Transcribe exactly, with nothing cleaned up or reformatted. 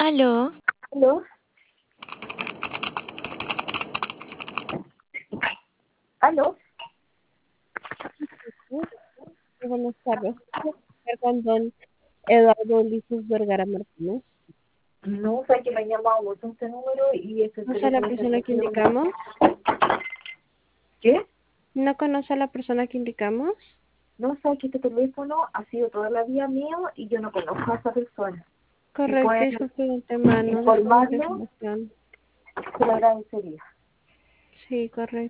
Aló, ¿Aló? ¿Aló? Buenas tardes. Hablar con don Eduardo Ulises Vergara Martínez. No, sé que me han llamado mucho este número y ese ¿Conoce a la teléfono persona que se perdió. indicamos? ¿Qué? ¿No conoce a la persona que indicamos? No, sé que este teléfono ha sido toda la vida mío y yo no conozco a esa persona. Si Correcto, pueden disculpe de antemano. Después de la informarme, información. se lo agradecería. Sí, correcto.